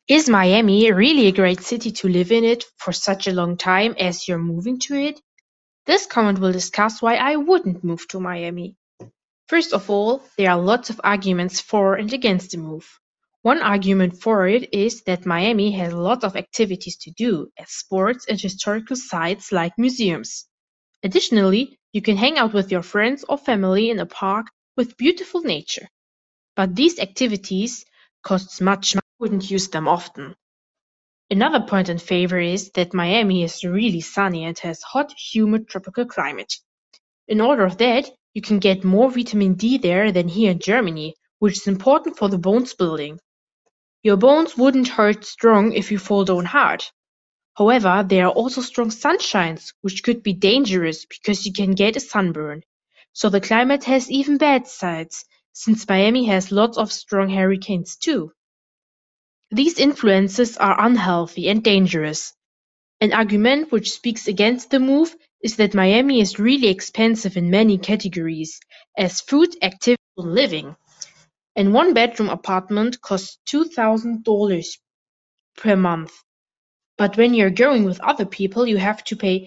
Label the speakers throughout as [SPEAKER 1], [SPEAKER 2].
[SPEAKER 1] Is Miami really a great city to live in it for such a long time as you're moving to it? This comment will discuss why I wouldn't move to Miami. First of all, there are lots of arguments for and against the move. One argument for it is that Miami has a lot of activities to do, as sports and historical sites like museums. Additionally, you can hang out with your friends or family in a park with beautiful nature. But these activities cost much, I wouldn't use them often. Another point in favor is that Miami is really sunny and has hot, humid tropical climate. In order of that, you can get more vitamin D there than here in Germany, which is important for the bones building. Your bones wouldn't hurt strong if you fall down hard. However, there are also strong sunshines, which could be dangerous because you can get a sunburn. So the climate has even bad sides, since Miami has lots of strong hurricanes too. These influences are unhealthy and dangerous. An argument which speaks against the move is that Miami is really expensive in many categories, as food, activity, and living. An one-bedroom apartment costs $2,000 per month, but when you're going with other people, you have to pay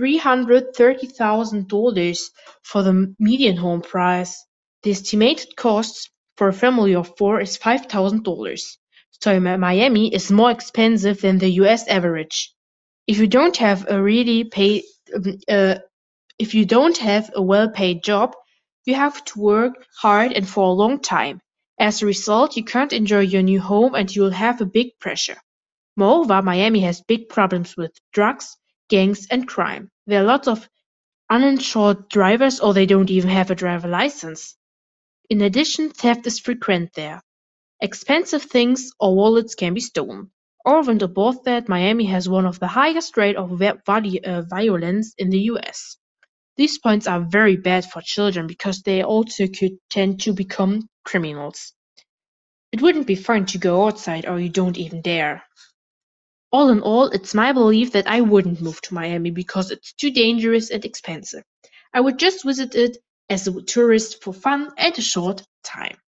[SPEAKER 1] $330,000 for the median home price. The estimated cost for a family of four is $5,000, so Miami is more expensive than the US average. If you don't have a if you don't have a well-paid job, you have to work hard and for a long time. As a result, you can't enjoy your new home and you'll have a big pressure. Moreover, Miami has big problems with drugs, gangs, and crime. There are lots of uninsured drivers or they don't even have a driver license. In addition, theft is frequent there. Expensive things or wallets can be stolen. Over and above that, Miami has one of the highest rate of violence in the US. These points are very bad for children because they also could tend to become criminals. It wouldn't be fun to go outside or you don't even dare. All in all, it's my belief that I wouldn't move to Miami because it's too dangerous and expensive. I would just visit it as a tourist for fun and a short time.